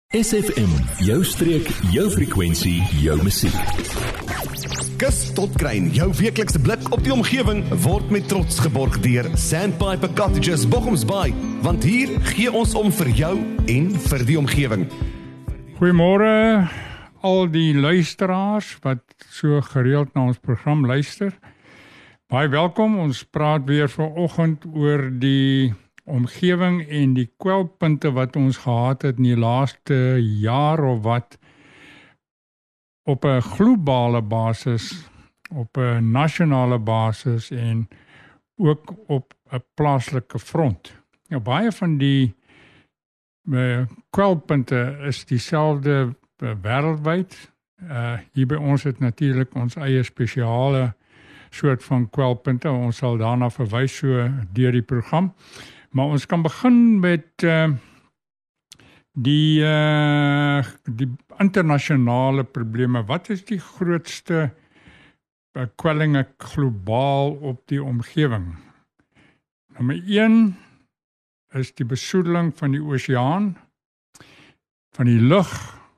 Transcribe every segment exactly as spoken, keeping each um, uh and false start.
S F M, jou streek, jou frekwensie, jou musiek. Kus tot Kruin, jou weeklikse blik op die omgewing, word met trots geborg deur Sandpiper Cottages Bochumsbaai, want hier gee ons om vir jou en vir die omgewing. Goeiemôre al die luisteraars wat so gereeld na ons program luister. Baie welkom, ons praat weer vanoggend oor die omgewing en die kwelpunte wat ons gehad het in die laaste jaar of wat op 'n globale basis, op 'n nasionale basis en ook op 'n plaaslike front. Nou, baie van die uh, kwelpunte is dieselfde uh, wêreldwyd. Uh, hier by ons het natuurlik ons eie spesiale soort van kwelpunte. Ons sal daarna verwys so deur die program. Maar ons kan begin met uh, die, uh, die internasionale probleme. Wat is die grootste uh, kwellinge globaal op die omgewing? Nommer een is die besoedeling van die oseaan, van die lug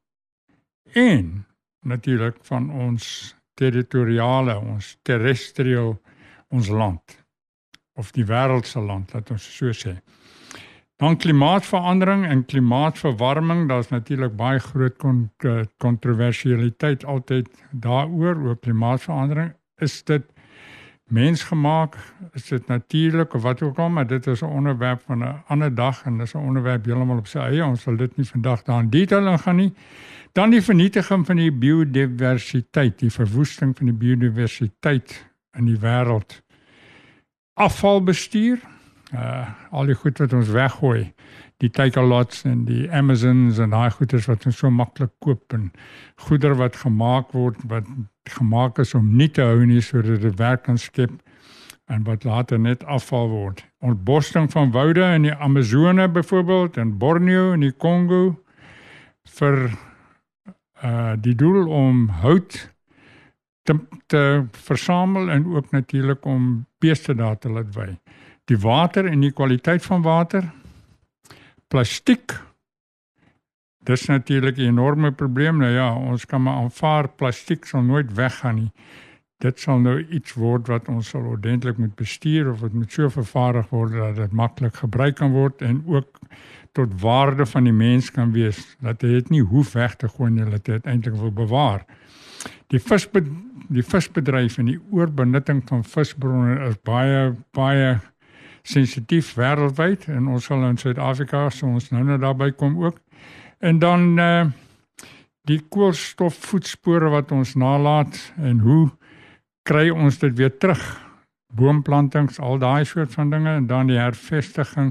en natuurlik van ons territoriale, ons terrestrial, ons land. Of die wêreldse land, laat ons so sê. Dan klimaatsverandering en klimaatverwarming, daar is natuurlik baie groot kontroversialiteit altyd daaroor, oor klimaatsverandering. Is dit mensgemaak, is dit natuurlik of wat ook al, maar dit is 'n onderwerp van 'n ander dag en dis 'n onderwerp heeltemal op sy eie, ons sal dit nie vandag daar in detail ingaan nie. Dan die vernietiging van die biodiversiteit, die verwoesting van die biodiversiteit in die wêreld. Afvalbestuur, uh, al die goed wat ons weggooi, die Takealots en die Amazons en daai goeders wat ons so maklik koop en goeder wat gemaak word, wat gemaak is om nie te hou nie, sodat dit werk kan skep en wat later net afval word. Ontborsting van woude in die Amazone byvoorbeeld, in Borneo en die Kongo, vir uh, die doel om hout Te, te versamel en ook natuurlik om beeste daar te laat wei. Die water en die kwaliteit van water, plastiek, dis natuurlik 'n enorme probleem. Nou ja, ons kan maar aanvaar, plastiek sal nooit weggaan nie. Dit sal nou iets word wat ons sal ordentlik moet bestuur of het moet so vervaardig word dat dit maklik gebruik kan word en ook tot waarde van die mens kan wees, dat hy dit nie hoef weg te gooi nie, dat hy dit eintlik wil bewaar. Die visbedryf, die visbedryf en die oorbenutting van visbronne is baie, baie sensitief wêreldwyd en ons sal in Suid-Afrika, so ons nou nou daarby kom ook. En dan uh, die koolstofvoetspore wat ons nalaat en hoe kry ons dit weer terug? Boomplantings, al daai soort van dinge en dan die hervestiging.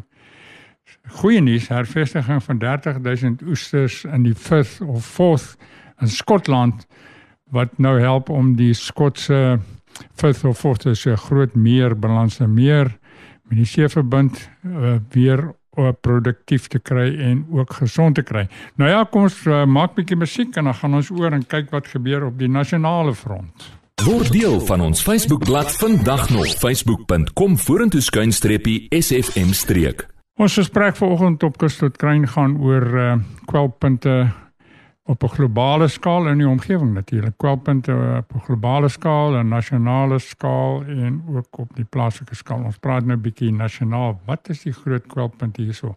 Goeie nuus, hervestiging van dertig duisend oesters in die Firth of Forth in Skotland, wat nou help om die Skotse Firth of Forth is 'n groot meer, balanse meer, met die seeverbund uh, weer uh, produktief te kry en ook gesond te kry. Nou ja, kom ons uh, maak 'n bietjie musiek en dan gaan ons oor en kyk wat gebeur op die nasionale front. Word deel van ons Facebookblad vandag nog, facebook punt com vorentoe skuinstreepie S F M streek. Ons gesprek vanoggend op Kus tot Kruin gaan oor uh, kwelpunte op 'n globale skaal in die omgewing natuurlik. Kwelpunte op 'n globale skaal, 'n nasionale skaal en ook op die plaaslike skaal. Ons praat nou 'n bietjie nasionaal. Wat is die groot kwelpunte hierso?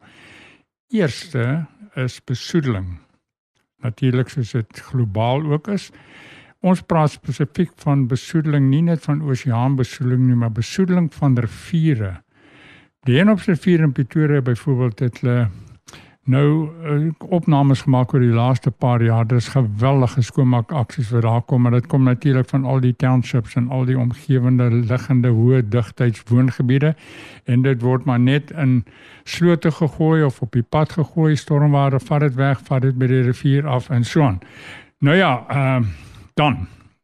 Eerste is besoedeling. Natuurlik soos dit globaal ook is. Ons praat spesifiek van besoedeling, nie net van oseaanbesoedeling nie, maar besoedeling van riviere. Die Henopsrivier in Pretoria byvoorbeeld het hulle nou uh, opnames gemaak oor die laaste paar jaar. Dit is geweldige skoonmaakaksies wat daar kom, maar dit kom natuurlik van al die townships en al die omgewende liggende hoë digtheids woongebiede en dit word maar net in slote gegooi of op die pad gegooi, stormwater vat dit weg, vat dit by die rivier af en so aan. Nou ja, uh, dan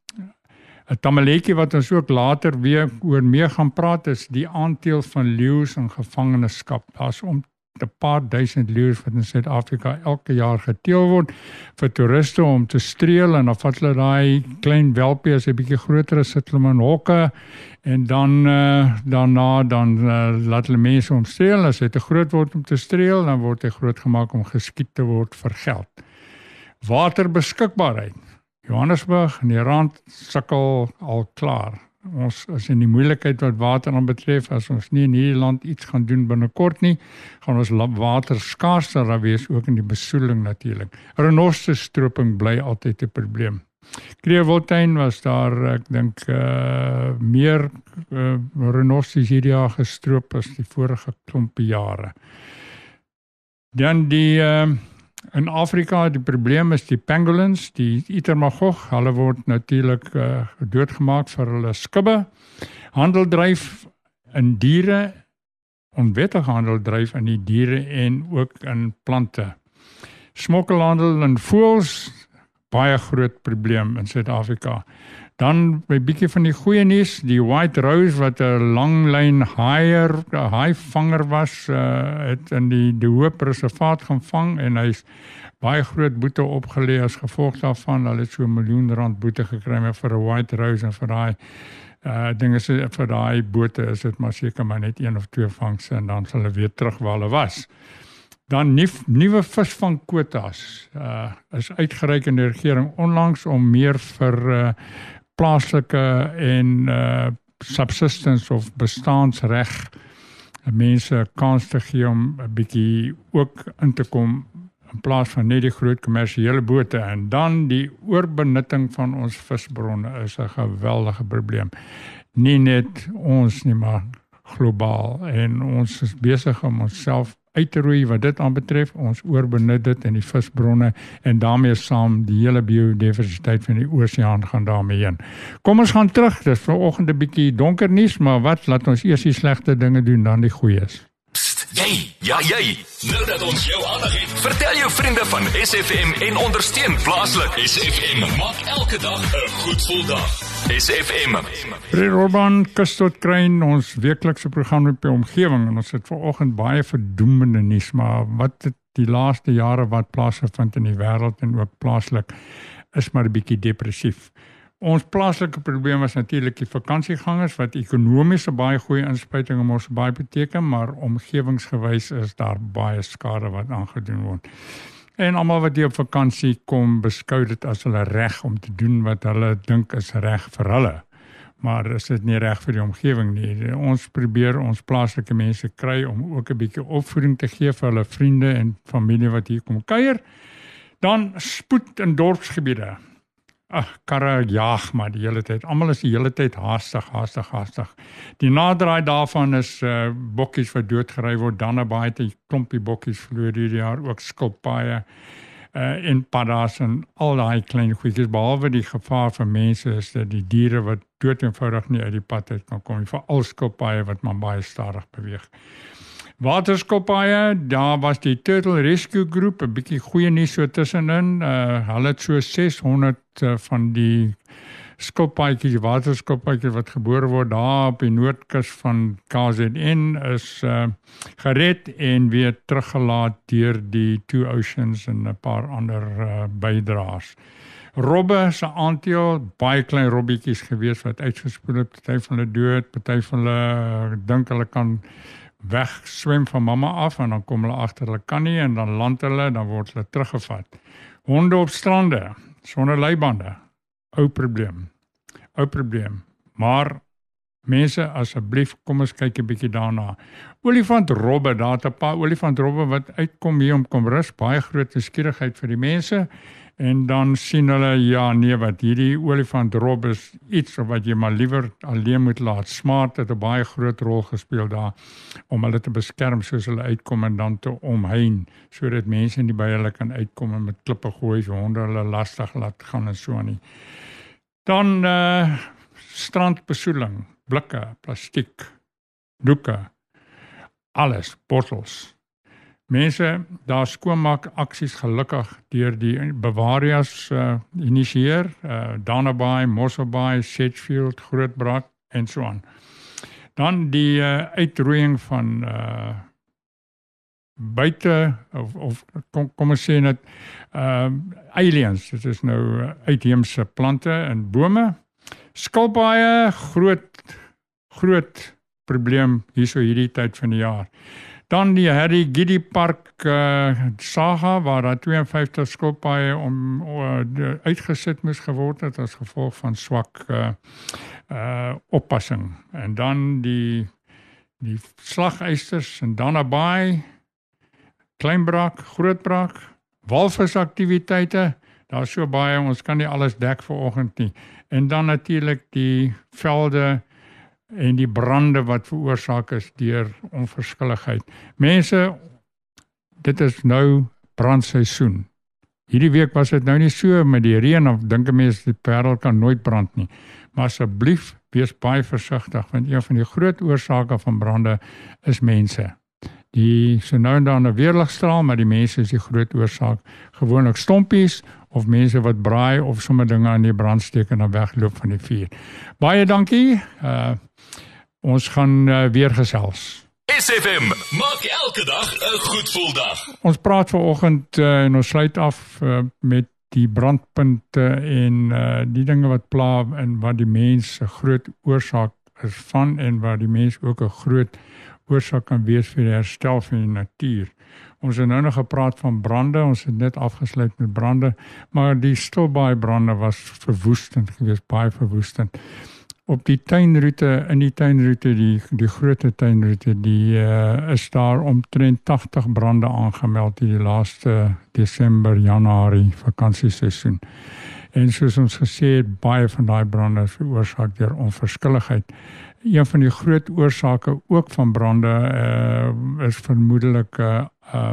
'n tamaletjie wat ons ook later weer oor meer gaan praat is die aandeel van leeu's in gevangenskap. Daar's om 'n paar duisend leeu's wat in Suid-Afrika elke jaar geteel word vir toeriste om te streel en dan vat hulle daai klein welpie as 'n bietjie groter is, sit hulle in hokke en dan uh, daarna dan uh, laat hulle mense om streel. As hy te groot word om te streel, dan word hy groot gemaak om geskiet te word vir geld. Waterbeskikbaarheid. Johannesburg en die rand sukkel al klaar. Ons is in die moeilikheid wat water aan betref. As ons nie in hierdie land iets gaan doen binnekort nie, gaan ons water skaarser daar wees, ook in die besoedeling natuurlik. Renosterstroping bly altyd 'n probleem. Kreeuwiltuin was daar, ek dink, uh, meer uh, renosters hierdie jaar gestroop as die vorige klompie jare. Dan die uh, in Afrika, die probleem is die pangolins, die Itermagog, hulle word natuurlik uh, doodgemaak vir hulle skubbe. Handel dryf in diere, onwettige handel dryf in die diere en ook in plante. Smokkelhandel in voëls, baie groot probleem in Suid-Afrika. Dan 'n bietjie van die goeie nuus, die White Rose wat 'n langlyn haaier, 'n haaivanger was, uh, het in die die Hoop reservaat gaan vang en hy's baie groot boete opgelê as gevolg daarvan. Hulle het so 'n miljoen rand boete gekry vir 'n White Rose en vir daai uh, dinge vir daai bote is dit maar seker maar net een of twee vangse en dan sal hulle weer terug waar hulle was. Dan nuwe visvangkwotas uh, is uitgereik in die regering onlangs om meer vir uh, plaaslike en uh, subsistence of bestaansreg mense kans te gee om 'n bietjie ook in te kom in plaas van net die groot kommersiële bote. En dan die oorbenutting van ons visbronne is 'n geweldige probleem. Nie net ons nie, maar globaal. En ons is besig om onsself uit te roei wat dit aanbetref. Ons oorbenut dit in die visbronne en daarmee saam die hele biodiversiteit van die oseaan gaan daarmee heen. Kom ons gaan terug. Dis vanoggend 'n bietjie donker nuus, maar wat laat ons eers die slegte dinge doen dan die goeies. Psst, jy, ja jy. Nou dat ons jou aandag het, vertel jou vriende van S F M en ondersteun plaaslik. S F M maak elke dag 'n goed gevoel dag. S F M. Fred Orban, Kus tot Kruin, ons weeklikse program op die omgewing en ons het vanoggend baie verdoemende nuus, maar wat het die laaste jare wat plaasgevind in die wêreld en ook plaaslik is maar 'n bietjie depressief. Ons plaaslike probleem was natuurlik die vakansiegangers wat ekonomies 'n baie goeie inspuiting om ons baie beteken, maar omgewingsgewys is daar baie skade wat aangedoen word. En almal wat hier op vakansie kom, beskou dit as hulle reg om te doen wat hulle dink is reg vir hulle. Maar is dit nie reg vir die omgewing nie. Ons probeer ons plaaslike mense kry om ook 'n bietjie opvoeding te gee vir hulle vriende en familie wat hier kom kuier. Dan spoed in dorpsgebiede. Ag, karre jaag maar die hele tyd. Almal is die hele tyd haastig, haastig, haastig. Die naderdraai daarvan is uh, bokkies wat doodgery word, dan 'n baie te klompie bokkies verloor hierdie jaar, ook skilpaaie uh, en paddas en al daai klein goedjies, behalwe die gevaar vir mense is dat die diere wat dood eenvoudig nie uit die pad uit kan kom, veral skilpaaie wat maar baie stadig beweeg. Waterskilpaaie, daar was die Turtle Rescue Group, 'n bietjie goeie nuus so tussenin. Uh, hulle het so ses honderd uh, van die skilpaaitjies, waterskilpaaitjies wat gebore word daar op die noordkus van K Z N is uh, gered en weer teruggelaat deur die Two Oceans en 'n paar ander uh, bydraers. Robbe se aandeel, baie klein robbietjies gewees wat uitgespoel het, party van hulle dood, party van hulle uh, dink hulle kan weg swem van mamma af en dan kom hulle agter hulle kan nie en dan land hulle, dan word hulle teruggevat. Honde op strande, sonder leibande, ou probleem, ou probleem. Maar mense, asseblief, kom ons kyk 'n bietjie daarna. Olifantrobbe, daar het 'n paar olifantrobbe wat uitkom hier om kom rus, baie groot nuuskierigheid vir die mense. En dan sien hulle, ja nee, wat hierdie olifantrob is iets wat jy maar liewer alleen moet laat. Smart het 'n baie groot rol gespeel daar om hulle te beskerm soos hulle uitkom en dan te omheen, sodat mense nie by hulle kan uitkom en met klippe gooi, so honde hulle lastig laat gaan en so aan. Dan uh, strandbesoedeling, blikke, plastiek, doeke, alles, bottels. Mense, daar skoonmaak aksies gelukkig deur die Bavaria's uh, initieer, uh, Dana Bay, Mossel Bay, Sedgefield, Grootbrak en so aan. Dan die uh, uitroeiing van uh, buite of, of kom, kom ons sê net uh, aliens, dit is nou uitheemse plante en bome. Skilpaaie, groot groot probleem hier so hierdie tyd van die jaar. Dan die Harry Giddy Park uh, saga, waar daar twee en vyftig skilpaaie om uh, uitgesit moes geword het as gevolg van swak uh, uh, oppassing. En dan die die slagysters in Dana Bay, Kleinbraak, Grootbraak, walvisaktiwiteite, daar is so baie, ons kan nie alles dek vanoggend nie. En dan natuurlik die velde en die brande wat veroorsaak is deur onverskilligheid. Mense, dit is nou brandseisoen. Hierdie week was dit nou nie so met die reën, of dink 'n mens die Parel kan nooit brand nie. Maar asseblief, wees baie versigtig, want een van die groot oorsake van brande is mense. Die so nou en dan 'n weerligstraal, maar die mense is die groot oorsaak. Gewoonlik stompies of mense wat braai of sommer dinge aan die brand steek en dan wegloop van die vuur. Baie dankie. Uh, ons gaan uh, weer gesels. S F M maak elke dag 'n goed gevoel dag. Ons praat vanoggend uh, en ons sluit af uh, met die brandpunte en uh, die dinge wat pla en wat die mens 'n groot oorsaak is van en waar die mens ook 'n groot oorsaak kan wees vir die herstel van die natuur. Ons het nou nog gepraat van brande, ons het net afgesluit met brande, maar die Stilbaai brande was verwoestend geweest, baie verwoestend. Op die tuinroete, in die tuinroete, die, die grote tuinroete, die uh, is daar omtrent tagtig brande aangemeld in die laaste Desember, Januarie vakansieseisoen. En soos ons gesê het, baie van daai brande is veroorsaak deur onverskilligheid. Een van die groot oorsake ook van brande uh, is vermoedelik uh, uh,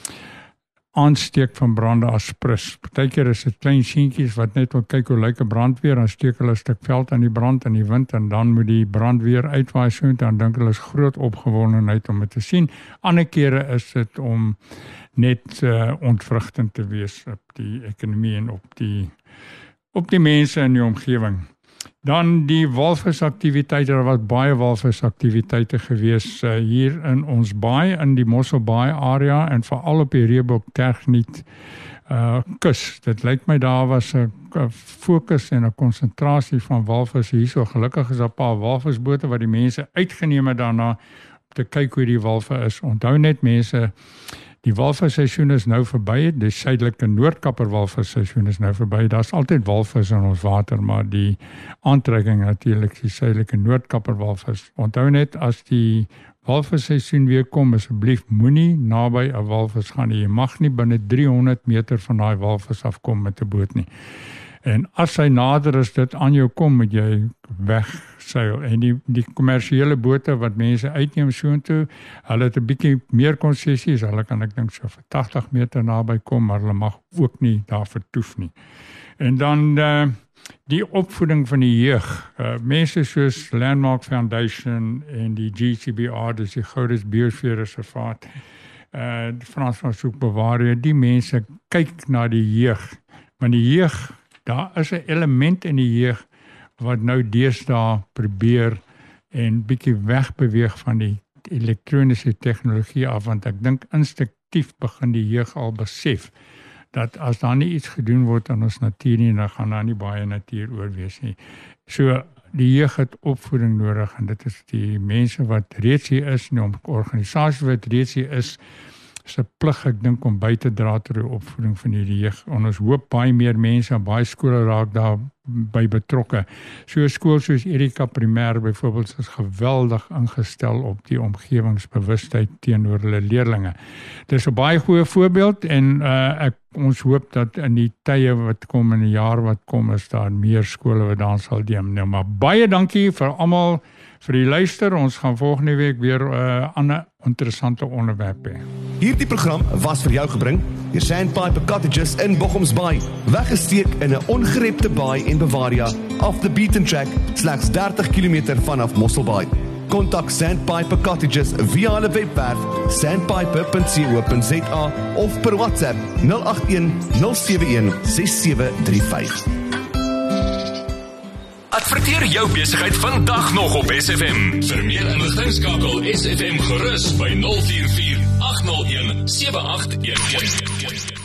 aansteek van brande as prins. Partykeer is dit klein seentjies wat net wil kyk hoe lyk 'n brandweer, dan steek hulle 'n stuk veld aan die brand in die wind en dan moet die brandweer uitwaai so en dan dink hulle is groot opgewondenheid om dit te sien. Ander kere is dit om net uh, ontwrigtend te wees op die ekonomie en op die op die mense in die omgewing. Dan die walvisaktiwiteite, daar was baie walvisaktiwiteite gewees uh, hier in ons baai, in die Mosselbaai area en veral op die Reebok-Tergniet uh, kus. Dit lyk my daar was 'n fokus en 'n konsentrasie van walvisse hier so. Gelukkig is daar 'n paar walvisbote wat die mense uitgeneem het daarna om te kyk hoe die walve is. Onthou net mense, die walvisseisoen is nou verby, die suidelike Noordkaper walvisseisoen is nou verby. Daar's altyd walvis in ons water, maar die aantrekking natuurlik die suidelike Noordkaper walvis. Onthou net as die walvisseisoen weer kom, asseblief moenie naby 'n walvis gaan nie. Jy mag nie binne drie honderd meter van daai walvis afkom met 'n boot nie. En as hy nader as dit aan jou kom, moet jy wegseil. En die die kommersiële bote wat mense uitneem soontoe, hulle het 'n bietjie meer konsessies, hulle kan ek dink so vir tagtig meter naby kom, maar hulle mag ook nie daar vertoef nie. En dan uh, die opvoeding van die jeug. Uh, mense soos Landmark Foundation en die G C B R, dis die Goudes Biosfeerreservaat, uh, Frans van Soek Bavaria, die mense kyk na die jeug. Want die jeug, daar is 'n element in die jeug wat nou deesdae probeer en bietjie wegbeweeg van die elektroniese tegnologie af, want ek dink instinktief begin die jeug al besef dat as daar nie iets gedoen word aan ons natuur nie, dan gaan daar nie baie natuur oor wees nie. So die jeug het opvoeding nodig en dit is die mense wat reeds hier is, en die organisasies wat reeds hier is, is 'n plig, ek dink, om by te dra tot die opvoeding van hierdie jeug. En ons hoop baie meer mense en baie skole raak daar by betrokke. So 'n skool soos Erika Primêr byvoorbeeld is geweldig ingestel op die omgewingsbewustheid teenoor hulle leerlinge. Dit is 'n baie goeie voorbeeld en uh, ek ons hoop dat in die tye wat kom, in die jaar wat kom, is daar meer skole wat daar sal deelneem. Maar baie dankie vir almal vir die luister. Ons gaan volgende week weer 'n uh, ander interessante onderwerp hê. Hierdie program was vir jou gebring deur Sandpiper Cottages in Bochumsbaai, weggesteek in 'n ongerepte baai en Bavaria, off the beaten track, slegs dertig kilometer vanaf Mosselbaai. Kontak Sandpiper Cottages via hulle webwerf sandpiper punt co punt za of per WhatsApp nul agt een nul sewe een ses sewe drie vyf. Adverteer jou besigheid vandag nog op S F M. Vir meer inligting skakel S F M gerus by nul vier vier agt agt nul een sewe agt een een.